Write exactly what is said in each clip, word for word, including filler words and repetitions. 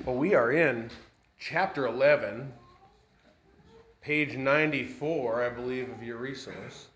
Well, we are in chapter eleven, page ninety-four, I believe, of your resource.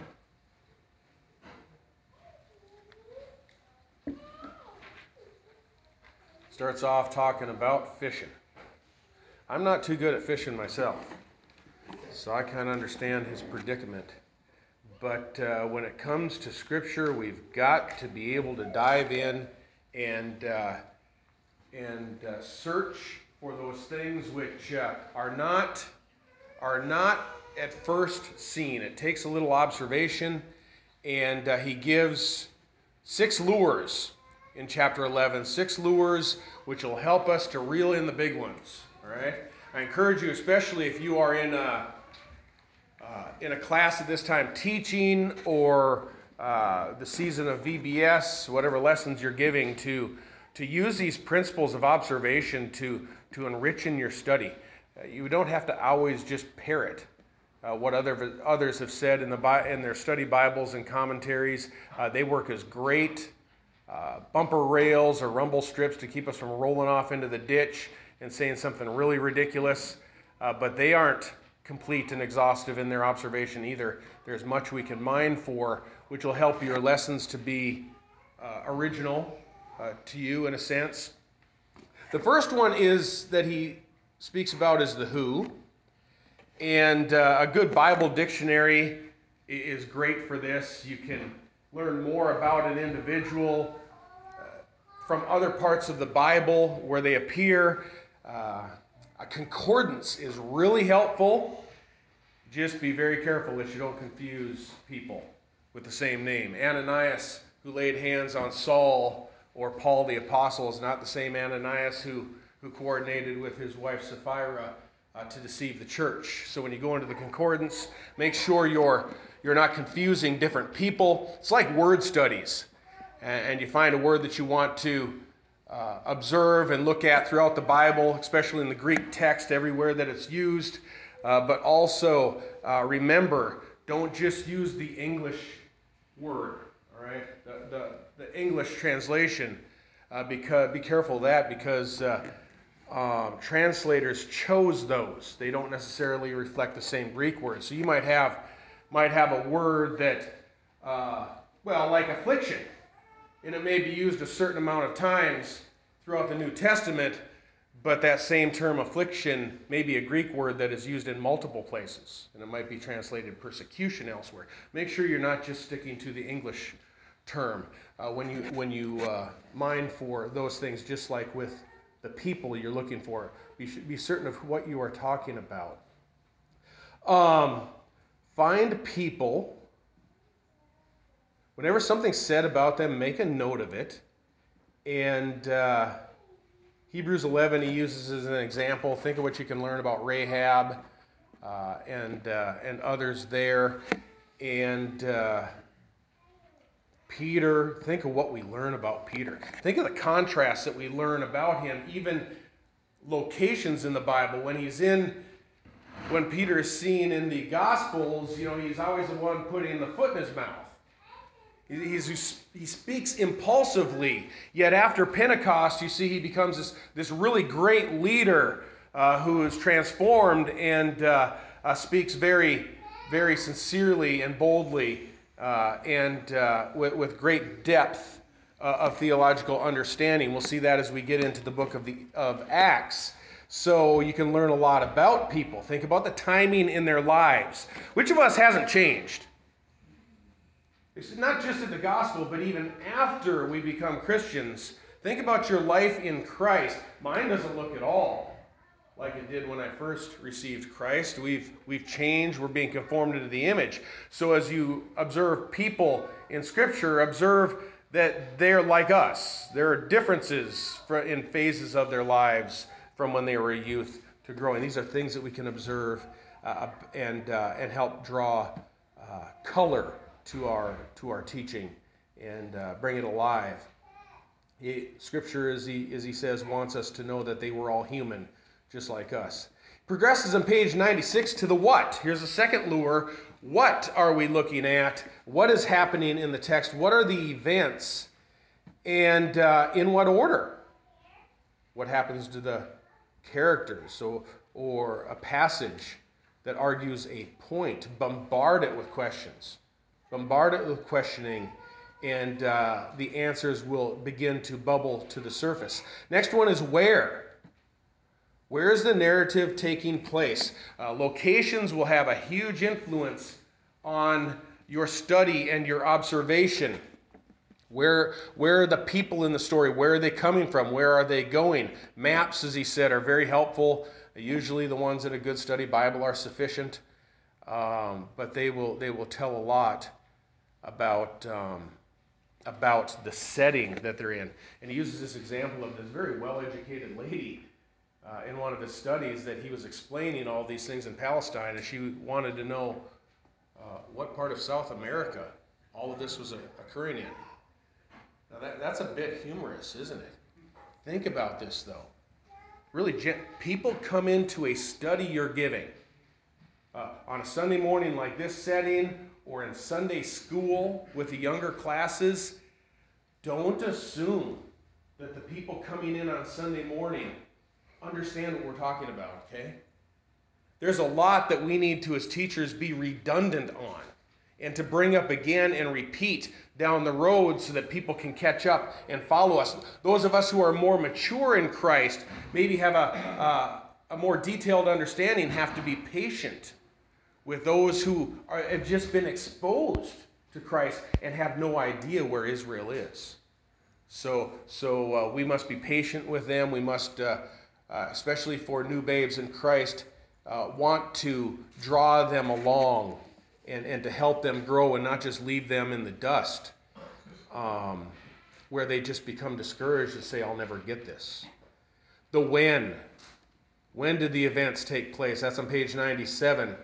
Starts off talking about fishing. I'm not too good at fishing myself, so I kind of understand his predicament. But uh, when it comes to Scripture, we've got to be able to dive in and uh, and uh, search for those things which uh, are not are not at first seen. It takes a little observation, and uh, he gives six lures in chapter eleven, six lures which will help us to reel in the big ones. All right. I encourage you, especially if you are in a uh, in a class at this time teaching or uh, the season of V B S, whatever lessons you're giving, to to use these principles of observation to to enrich in your study. Uh, you don't have to always just parrot uh, what other others have said in the in their study Bibles and commentaries. Uh, they work as great uh, bumper rails or rumble strips to keep us from rolling off into the ditch and saying something really ridiculous, uh, but they aren't complete and exhaustive in their observation either. There's much we can mine for, which will help your lessons to be uh, original uh, to you in a sense. The first one is that he speaks about is the who, and uh, a good Bible dictionary is great for this. You can learn more about an individual uh, from other parts of the Bible where they appear. Uh, a concordance is really helpful. Just be very careful that you don't confuse people with the same name. Ananias, who laid hands on Saul, or Paul the Apostle, is not the same Ananias who, who coordinated with his wife Sapphira uh, to deceive the church. So when you go into the concordance, make sure you're, you're not confusing different people. It's like word studies. And, and you find a word that you want to uh, observe and look at throughout the Bible, especially in the Greek text, everywhere that it's used. Uh, but also uh, remember, don't just use the English word, all right? The, the, the English translation. Uh, because be careful of that, because uh, um, translators chose those. They don't necessarily reflect the same Greek word. So you might have might have a word that, uh, well, like affliction, and it may be used a certain amount of times throughout the New Testament. But that same term affliction may be a Greek word that is used in multiple places, and it might be translated persecution elsewhere. Make sure you're not just sticking to the English term uh, when you when you uh, mine for those things, just like with the people you're looking for. Be, be certain of what you are talking about. Um, find people. Whenever something's said about them, make a note of it, and uh, Hebrews eleven he uses as an example. Think of what you can learn about Rahab uh, and uh, and others there. And uh, Peter, think of what we learn about Peter. Think of the contrast that we learn about him, even locations in the Bible. When he's in, when Peter is seen in the Gospels, you know, he's always the one putting the foot in his mouth. He's, he speaks impulsively, yet after Pentecost, you see he becomes this, this really great leader uh, who is transformed and uh, uh, speaks very, very sincerely and boldly uh, and uh, with, with great depth uh, of theological understanding. We'll see that as we get into the book of, the, of Acts. So you can learn a lot about people. Think about the timing in their lives. Which of us hasn't changed? It's not just in the gospel, but even after we become Christians. Think about your life in Christ. Mine doesn't look at all like it did when I first received Christ. We've, we've changed. We're being conformed into the image. So as you observe people in Scripture, observe that they're like us. There are differences in phases of their lives from when they were a youth to growing. These are things that we can observe uh, and, uh, and help draw uh, color to our to our teaching and uh, bring it alive. He, scripture, as he, as he says, wants us to know that they were all human, just like us. Progresses on page ninety-six to the what. Here's the second lure. What are we looking at? What is happening in the text? What are the events? And uh, in what order? What happens to the characters? So, or a passage that argues a point. Bombard it with questions. Bombard it with questioning, and uh, the answers will begin to bubble to the surface. Next one is where. Where is the narrative taking place? Uh, locations will have a huge influence on your study and your observation. Where, where are the people in the story? Where are they coming from? Where are they going? Maps, as he said, are very helpful. Usually the ones in a good study Bible are sufficient, um, but they will, they will tell a lot about, um, about the setting that they're in. And he uses this example of this very well-educated lady uh, in one of his studies that he was explaining all these things in Palestine, and she wanted to know uh, what part of South America all of this was occurring in. Now that, that's a bit humorous, isn't it? Think about this, though. Really, people come into a study you're giving uh, on a Sunday morning like this setting, or in Sunday school with the younger classes. Don't assume that the people coming in on Sunday morning understand what we're talking about, okay? There's a lot that we need to, as teachers, be redundant on and to bring up again and repeat down the road so that people can catch up and follow us. Those of us who are more mature in Christ, maybe have a, uh, a more detailed understanding, have to be patient with those who are, have just been exposed to Christ and have no idea where Israel is. So, so uh, we must be patient with them. We must, uh, uh, especially for new babes in Christ, uh, want to draw them along and, and to help them grow and not just leave them in the dust um, where they just become discouraged and say, I'll never get this. The when. When did the events take place? That's on page ninety-seven.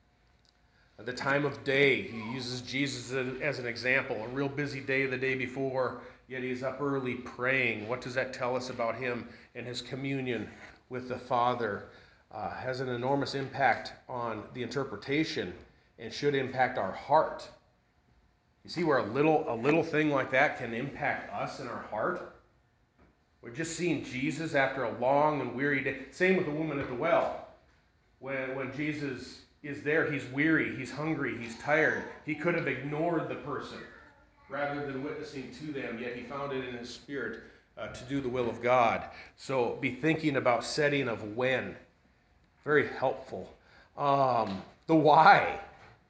At the time of day, he uses Jesus as an example. A real busy day the day before, yet he's up early praying. What does that tell us about him and his communion with the Father? Uh, has an enormous impact on the interpretation and should impact our heart. You see where a little, a little thing like that can impact us in our heart? We're just seeing Jesus after a long and weary day. Same with the woman at the well. When, when Jesus is there, he's weary, he's hungry, he's tired. He could have ignored the person rather than witnessing to them, yet he found it in his spirit uh, to do the will of God. So be thinking about setting of when. Very helpful. Um, the why.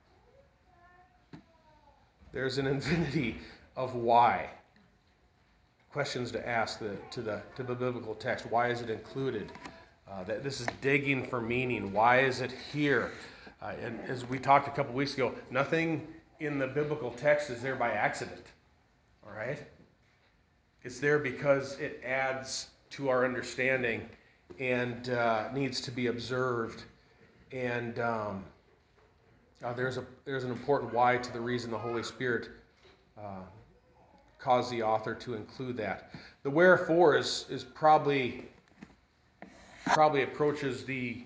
There's an infinity of why. Questions to ask the, to, the, to the biblical text. Why is it included? Uh, that this is digging for meaning. Why is it here? Uh, and as we talked a couple weeks ago, nothing in the biblical text is there by accident. All right? It's there because it adds to our understanding and uh, needs to be observed. And um, uh, there's a there's an important why to the reason the Holy Spirit uh, caused the author to include that. The wherefore is is probably probably approaches the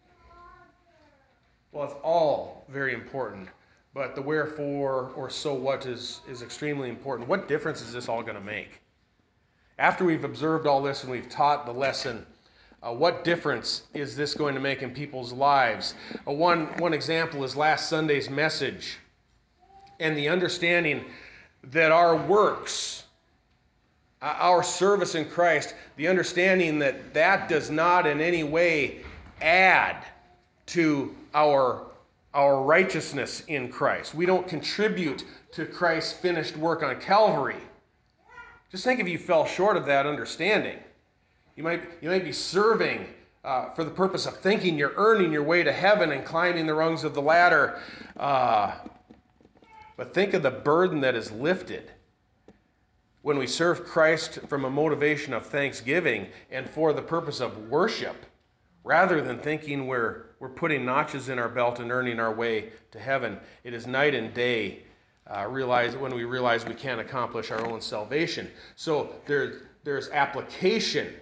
well, it's all very important, but the wherefore or so what is is extremely important. What difference is this all going to make? After we've observed all this and we've taught the lesson, uh, what difference is this going to make in people's lives? Uh, one, one example is last Sunday's message and the understanding that our works, uh, our service in Christ, the understanding that that does not in any way add to our, our righteousness in Christ. We don't contribute to Christ's finished work on Calvary. Just think if you fell short of that understanding. You might, you might be serving uh, for the purpose of thinking you're earning your way to heaven and climbing the rungs of the ladder. Uh, but think of the burden that is lifted when we serve Christ from a motivation of thanksgiving and for the purpose of worship, rather than thinking we're, we're putting notches in our belt and earning our way to heaven. It is night and day. Uh, realize when we realize we can't accomplish our own salvation. So there, there's application.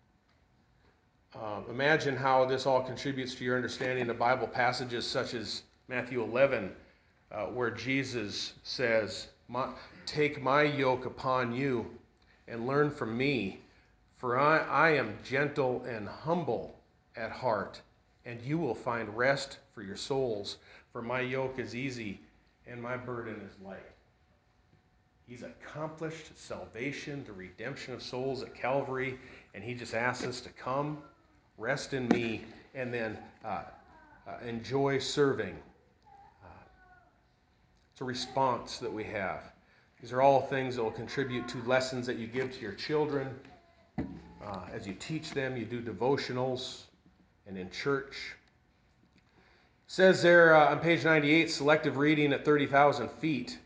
Uh, imagine how this all contributes to your understanding of Bible passages such as Matthew eleven, uh, where Jesus says, my, take my yoke upon you and learn from me, For I, I am gentle and humble at heart, and you will find rest for your souls. For my yoke is easy and my burden is light. He's accomplished salvation, the redemption of souls at Calvary, and he just asks us to come, rest in me, and then uh, uh, enjoy serving. Uh, it's a response that we have. These are all things that will contribute to lessons that you give to your children. Uh, as you teach them, you do devotionals and in church. It says there uh, on page ninety-eight, selective reading at thirty thousand feet.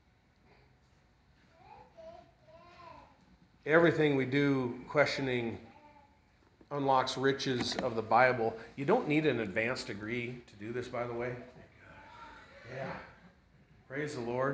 Everything we do questioning unlocks riches of the Bible. You don't need an advanced degree to do this, by the way. Yeah. Praise the Lord.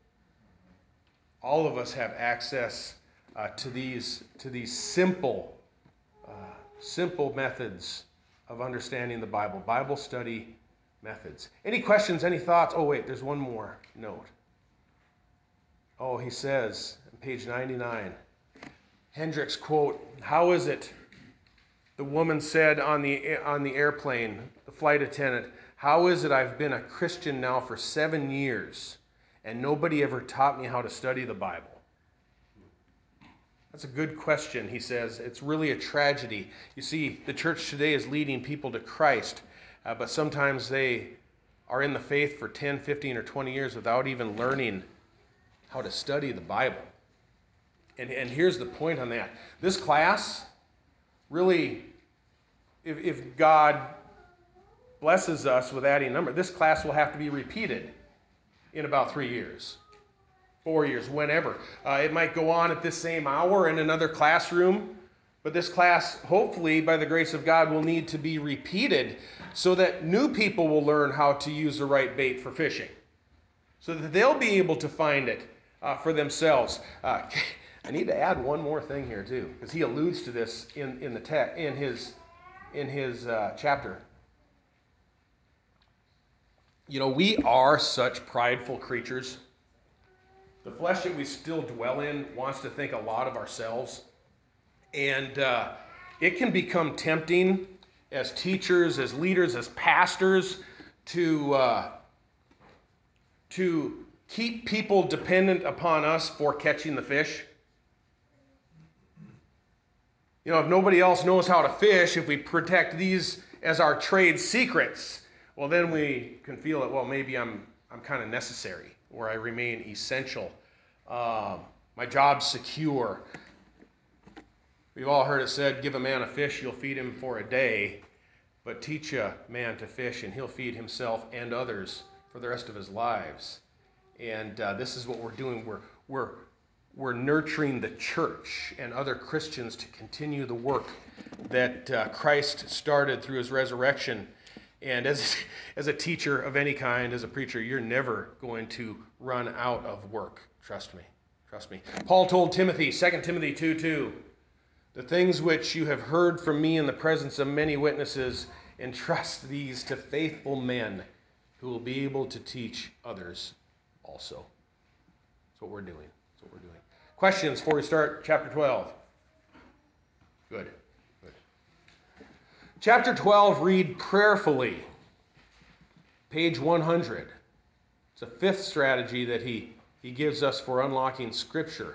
All of us have access uh, to these to these simple, uh, simple methods of understanding the Bible. Bible study methods. Any questions? Any thoughts? Oh wait, there's one more note. Oh, he says on page ninety-nine. Hendricks quote, "How is it?" The woman said on the on the airplane, the flight attendant, "How is it I've been a Christian now for seven years and nobody ever taught me how to study the Bible?" That's a good question, he says. It's really a tragedy. You see, the church today is leading people to Christ, uh, but sometimes they are in the faith for ten, fifteen, or twenty years without even learning how to study the Bible. And, and here's the point on that. This class, really, if, if God blesses us with adding a number, this class will have to be repeated in about three years, four years, whenever. Uh, it might go on at this same hour in another classroom, but this class, hopefully, by the grace of God, will need to be repeated so that new people will learn how to use the right bait for fishing, so that they'll be able to find it uh, for themselves. Uh, I need to add one more thing here too, because he alludes to this in in the text in his in his uh, chapter. You know, we are such prideful creatures. The flesh that we still dwell in wants to think a lot of ourselves, and uh, it can become tempting as teachers, as leaders, as pastors to uh, to keep people dependent upon us for catching the fish. You know, if nobody else knows how to fish, if we protect these as our trade secrets, well, then we can feel that, well, maybe I'm I'm kind of necessary, or I remain essential. Um, my job's secure. We've all heard it said, give a man a fish, you'll feed him for a day, but teach a man to fish, and he'll feed himself and others for the rest of his lives. And uh, this is what we're doing. We're we're We're nurturing the church and other Christians to continue the work that uh, Christ started through his resurrection. And as, as a teacher of any kind, as a preacher, you're never going to run out of work. Trust me. Trust me. Paul told Timothy, Second Timothy two two, "The things which you have heard from me in the presence of many witnesses, entrust these to faithful men who will be able to teach others also." That's what we're doing. That's what we're doing. Questions before we start chapter twelve? Good. Good. Chapter twelve, read prayerfully. Page one hundred. It's a fifth strategy that he, he gives us for unlocking Scripture.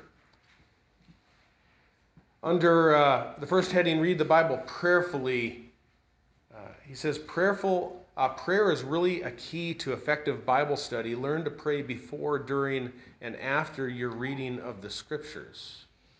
Under uh, the first heading, read the Bible prayerfully, uh, he says, prayerful uh, prayer is really a key to effective Bible study. Learn to pray before, during, and after your reading of the Scriptures.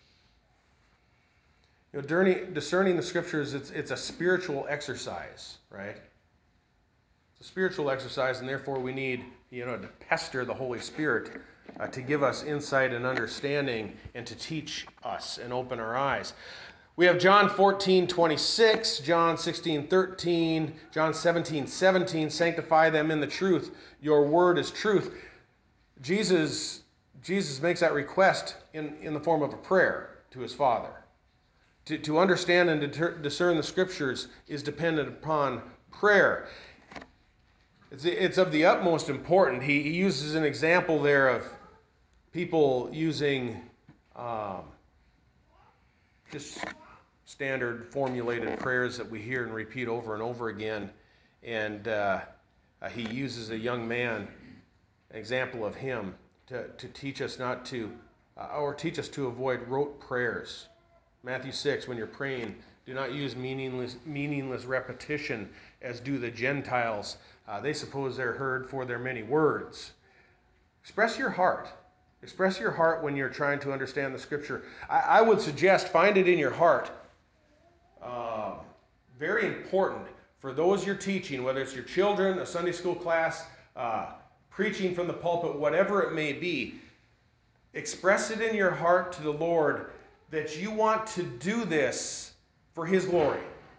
You know, during, discerning the Scriptures, it's, it's a spiritual exercise, right? It's a spiritual exercise, and therefore we need, you know, to pester the Holy Spirit uh, to give us insight and understanding and to teach us and open our eyes. We have John fourteen twenty-six, John sixteen thirteen, John seventeen seventeen, sanctify them in the truth. Your word is truth. Jesus, Jesus makes that request in, in the form of a prayer to his Father. To, to understand and deter, discern the Scriptures is dependent upon prayer. It's, it's of the utmost importance. He, he uses an example there of people using um, just standard formulated prayers that we hear and repeat over and over again. And uh, uh, he uses a young man, an example of him, to, to teach us not to, uh, or teach us to avoid rote prayers. Matthew six, when you're praying, do not use meaningless, meaningless repetition as do the Gentiles. Uh, they suppose they're heard for their many words. Express your heart. Express your heart when you're trying to understand the Scripture. I, I would suggest find it in your heart. Uh, very important for those you're teaching, whether it's your children, a Sunday school class, uh, preaching from the pulpit, whatever it may be. Express it in your heart to the Lord that you want to do this for His glory.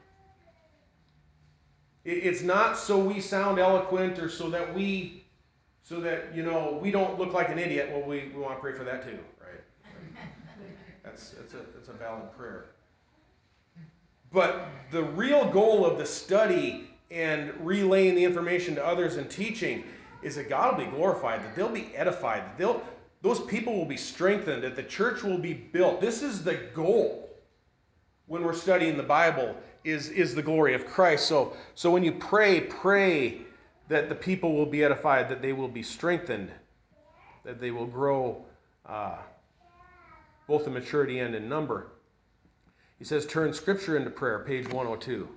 It's not so we sound eloquent or so that we, so that, you know, we don't look like an idiot. Well, we, we want to pray for that too, right? That's, that's, a, that's a valid prayer. But the real goal of the study and relaying the information to others and teaching is that God will be glorified, that they'll be edified, that they'll, those people will be strengthened, that the church will be built. This is the goal when we're studying the Bible, is, is the glory of Christ. So, so when you pray, pray that the people will be edified, that they will be strengthened, that they will grow uh, both in maturity and in number. He says, turn Scripture into prayer, page one oh two.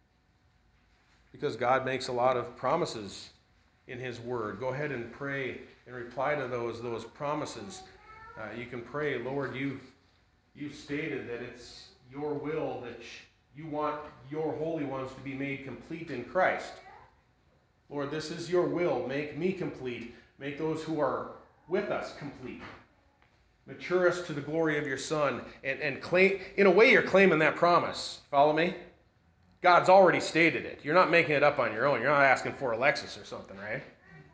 Because God makes a lot of promises in His Word. Go ahead and pray and reply to those, those promises. Uh, you can pray, Lord, you, you've stated that it's your will that you want your holy ones to be made complete in Christ. Lord, this is your will. Make me complete. Make those who are with us complete. Mature us to the glory of your Son. And, and claim, in a way, you're claiming that promise. Follow me? God's already stated it. You're not making it up on your own. You're not asking for a Lexus or something, right?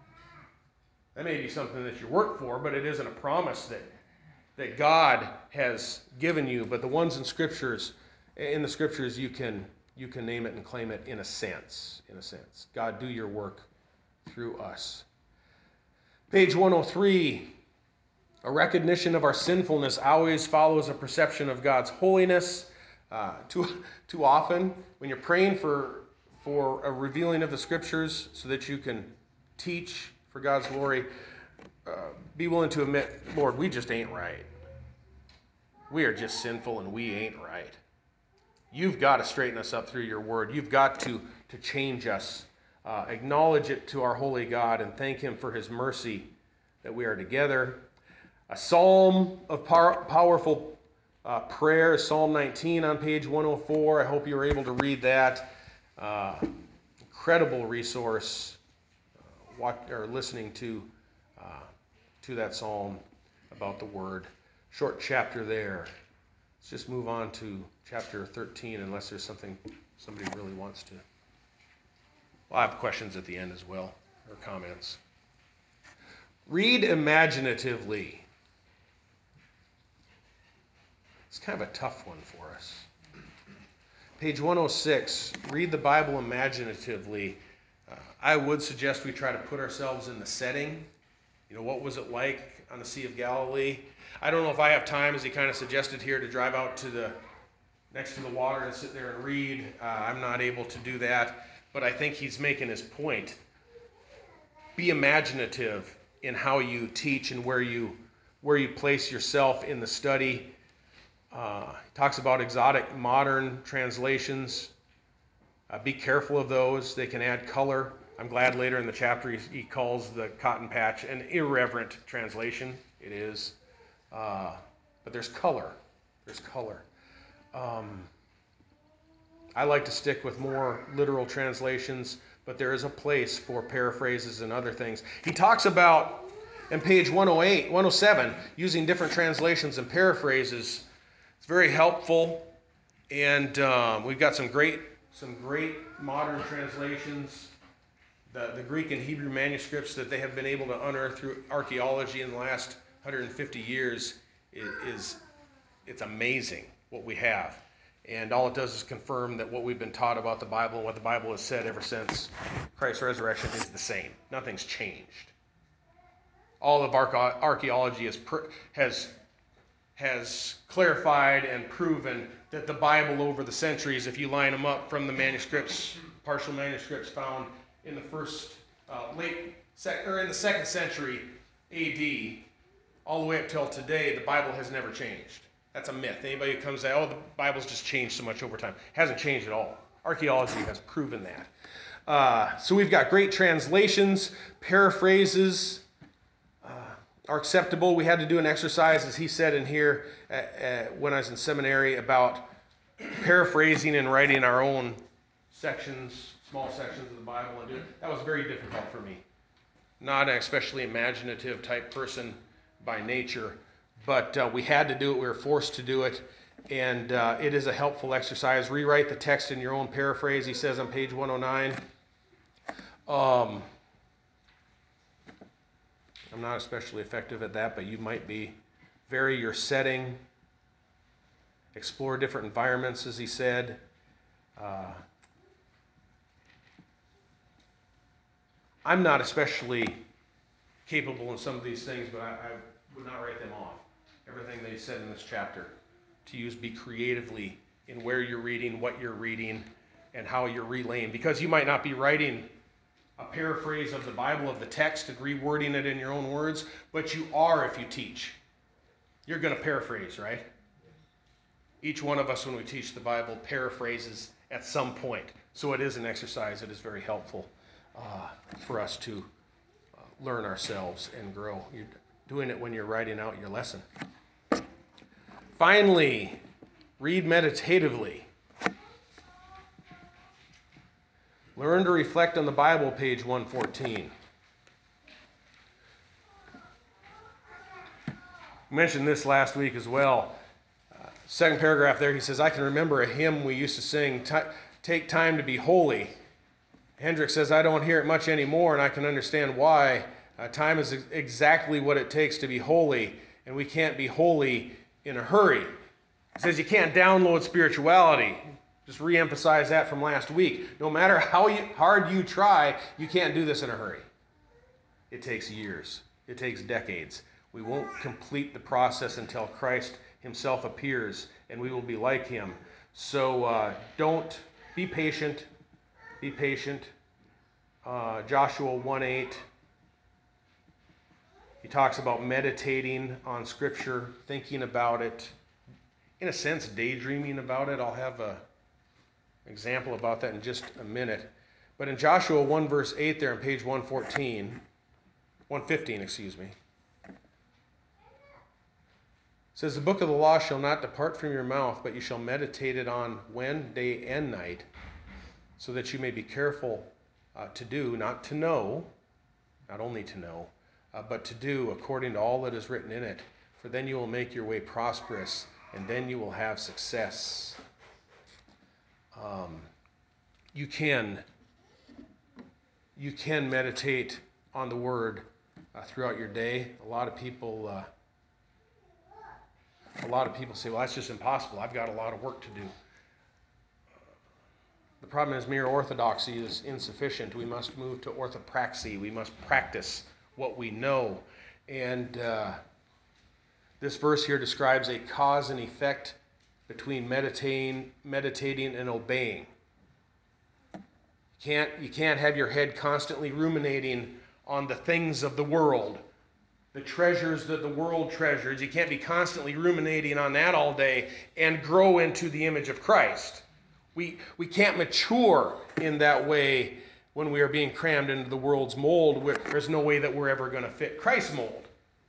That may be something that you work for, but it isn't a promise that, that God has given you. But the ones in scriptures, in the scriptures, you can you can name it and claim it in a sense. In a sense, God, do your work through us. Page one oh three. A recognition of our sinfulness always follows a perception of God's holiness. Uh, too, too often, when you're praying for, for a revealing of the Scriptures so that you can teach for God's glory, uh, be willing to admit, Lord, we just ain't right. We are just sinful and we ain't right. You've got to straighten us up through your word. You've got to, to change us. Uh, acknowledge it to our holy God and thank Him for His mercy that we are together. A psalm of power, powerful uh, prayer, Psalm nineteen on page one oh four. I hope you were able to read that. Uh, incredible resource, uh, watch, or listening to, uh, to that psalm about the Word. Short chapter there. Let's just move on to chapter thirteen, unless there's something somebody really wants to. Well, I have questions at the end as well, or comments. Read imaginatively. It's kind of a tough one for us. Page one oh six, read the Bible imaginatively. Uh, I would suggest we try to put ourselves in the setting. You know, what was it like on the Sea of Galilee? I don't know if I have time, as he kind of suggested here, to drive out to the next to the water and sit there and read. Uh, I'm not able to do that, but I think he's making his point. Be imaginative in how you teach and where you where you place yourself in the study. Uh, he talks about exotic modern translations. Uh, be careful of those. They can add color. I'm glad later in the chapter he, he calls the Cotton Patch an irreverent translation. It is. Uh, but there's color. There's color. Um, I like to stick with more literal translations, but there is a place for paraphrases and other things. He talks about, in page one oh eight, one oh seven, using different translations and paraphrases. It's very helpful, and um, we've got some great, some great modern translations. The, the Greek and Hebrew manuscripts that they have been able to unearth through archaeology in the last one hundred fifty years is, is it's amazing what we have. And all it does is confirm that what we've been taught about the Bible and what the Bible has said ever since Christ's resurrection is the same. Nothing's changed. All of archaeology has, has has clarified and proven that the Bible over the centuries, if you line them up from the manuscripts, partial manuscripts found in the first, uh, late, sec- or in the second century A D, all the way up till today, the Bible has never changed. That's a myth. Anybody who comes and says, oh, the Bible's just changed so much over time. It hasn't changed at all. Archaeology has proven that. Uh, so we've got great translations, paraphrases uh, are acceptable. We had to do an exercise, as he said in here, uh, uh, when I was in seminary, about paraphrasing and writing our own sections, small sections of the Bible. And do it. That was very difficult for me. Not an especially imaginative type person by nature, but uh, we had to do it. We were forced to do it. And uh, it is a helpful exercise. Rewrite the text in your own paraphrase, he says on page one oh nine. Um, I'm not especially effective at that, but you might be. Vary your setting. Explore different environments, as he said. Uh, I'm not especially capable in some of these things, but I, I would not write them off. Everything they said in this chapter. To use, be creatively in where you're reading, what you're reading, and how you're relaying. Because you might not be writing a paraphrase of the Bible, of the text, and rewording it in your own words, but you are if you teach. You're going to paraphrase, right? Each one of us, when we teach the Bible, paraphrases at some point. So it is an exercise that is very helpful uh, for us to uh, learn ourselves and grow. You're doing it when you're writing out your lesson. Finally, read meditatively. Learn to reflect on the Bible, page one fourteen. I mentioned this last week as well. Uh, second paragraph there, he says, I can remember a hymn we used to sing, Take Time to Be Holy. Hendrick says, I don't hear it much anymore, and I can understand why. Uh, time is ex- exactly what it takes to be holy, and we can't be holy in a hurry. He says you can't download spirituality. Just re-emphasize that from last week. No matter how you, hard you try, you can't do this in a hurry. It takes years. It takes decades. We won't complete the process until Christ himself appears, and we will be like him. So uh, don't, be patient. Be patient. Uh, Joshua one eight. He talks about meditating on Scripture, thinking about it, in a sense, daydreaming about it. I'll have a example about that in just a minute. But in Joshua one verse eight there on page one fourteen, one fifteen, excuse me, it says, the book of the law shall not depart from your mouth, but you shall meditate it on when, day and night, so that you may be careful uh, to do, not to know, not only to know, uh, but to do according to all that is written in it. For then you will make your way prosperous, and then you will have success. Um, you can you can meditate on the Word uh, throughout your day. A lot of people uh, a lot of people say, well, that's just impossible. I've got a lot of work to do. The problem is mere orthodoxy is insufficient. We must move to orthopraxy. We must practice what we know. And uh, this verse here describes a cause and effect between meditating, meditating and obeying. You can't, you can't have your head constantly ruminating on the things of the world, the treasures that the world treasures. You can't be constantly ruminating on that all day and grow into the image of Christ. We, we can't mature in that way when we are being crammed into the world's mold. There's no way that we're ever going to fit Christ's mold.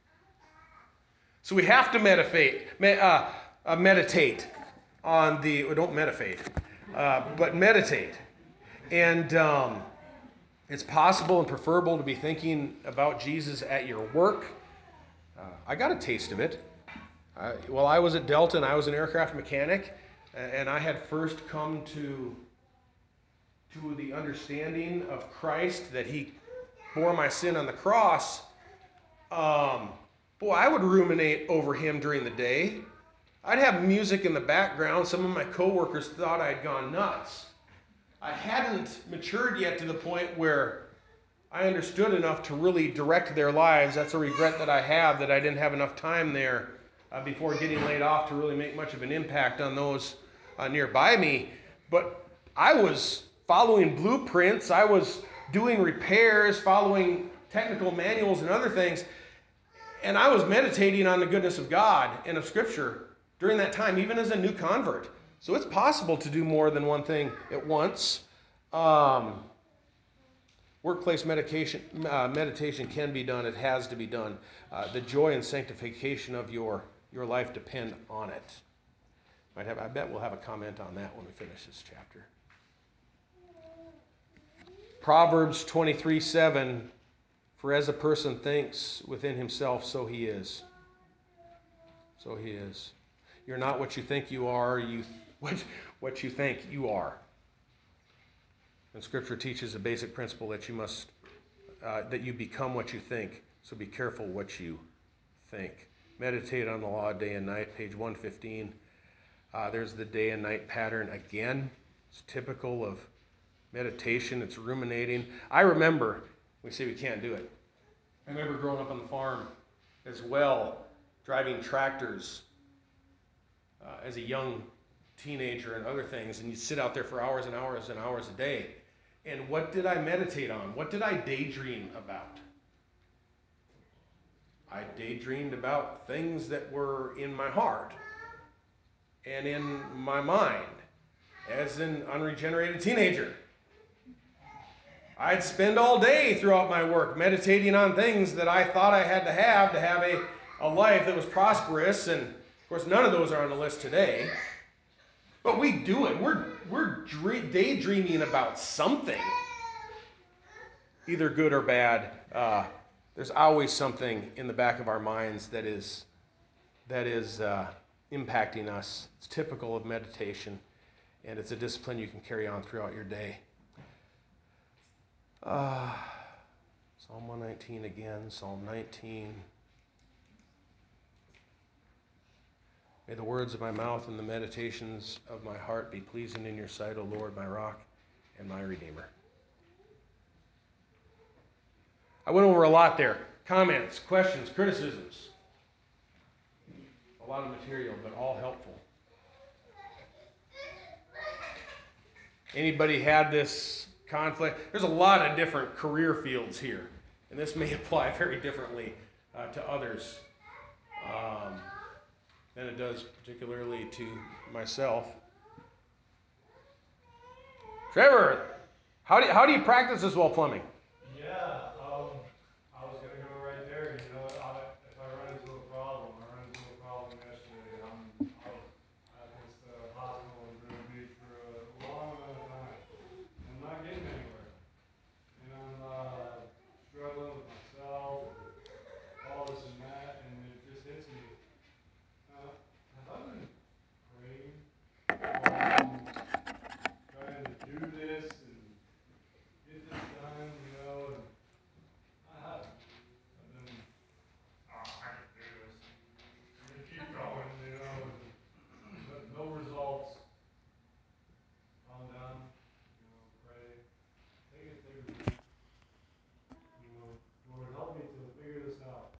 So we have to meditate, uh, uh, meditate on the, well, don't meditate, uh, but meditate. And um, it's possible and preferable to be thinking about Jesus at your work. Uh, I got a taste of it. Uh, while I was at Delta and I was an aircraft mechanic, and I had first come to, to the understanding of Christ, that he bore my sin on the cross, um, boy, I would ruminate over him during the day. I'd have music in the background. Some of my coworkers thought I'd gone nuts. I hadn't matured yet to the point where I understood enough to really direct their lives. That's a regret that I have, that I didn't have enough time there uh, before getting laid off to really make much of an impact on those uh, nearby me. But I was following blueprints. I was doing repairs, following technical manuals and other things. And I was meditating on the goodness of God and of Scripture during that time, even as a new convert. So it's possible to do more than one thing at once. Um, workplace medication, uh, meditation can be done. It has to be done. Uh, the joy and sanctification of your, your life depend on it. Might have, I bet we'll have a comment on that when we finish this chapter. Proverbs twenty-three seven, for as a person thinks within himself, so he is. So he is. You're not what you think you are, you what, what you think you are. And Scripture teaches a basic principle that you must, uh, that you become what you think. So be careful what you think. Meditate on the law day and night, page one fifteen. Uh, there's the day and night pattern again. It's typical of meditation. It's ruminating. I remember, we say we can't do it. I remember growing up on the farm as well, driving tractors uh, as a young teenager and other things, and you sit out there for hours and hours and hours a day. And what did I meditate on? What did I daydream about? I daydreamed about things that were in my heart and in my mind as an unregenerated teenager. I'd spend all day throughout my work meditating on things that I thought I had to have to have a, a life that was prosperous. And of course, none of those are on the list today. But we do it. We're, we're daydreaming about something, either good or bad. Uh, there's always something in the back of our minds that is, that is uh, impacting us. It's typical of meditation, and it's a discipline you can carry on throughout your day. Uh, Psalm one nineteen again, Psalm nineteen. May the words of my mouth and the meditations of my heart be pleasing in your sight, O Lord, my rock and my redeemer. I went over a lot there. Comments, questions, criticisms. A lot of material, but all helpful. Anybody had this conflict? There's a lot of different career fields here, and this may apply very differently uh, to others um, than it does particularly to myself. Trevor, how do you, how do you practice this while plumbing?